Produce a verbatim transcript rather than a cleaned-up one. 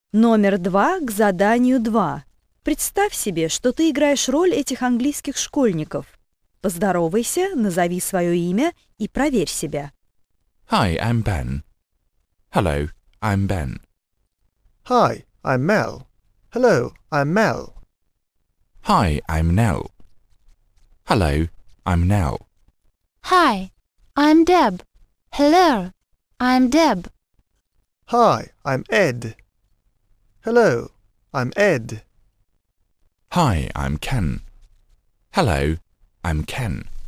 Номер два к заданию два. Представь себе, что ты играешь роль этих английских школьников. Поздоровайся, назови свое имя и проверь себя. Hi, I'm Ben. Hello, I'm Ben. Hi, I'm Mel. Hello, I'm Mel. Hi, I'm Nell. Hello, I'm Nell. Hi, I'm Deb. Hello, I'm Deb. Hi, I'm Ed. Hello, I'm Ed. Hi, I'm Ken. Hello, I'm Ken.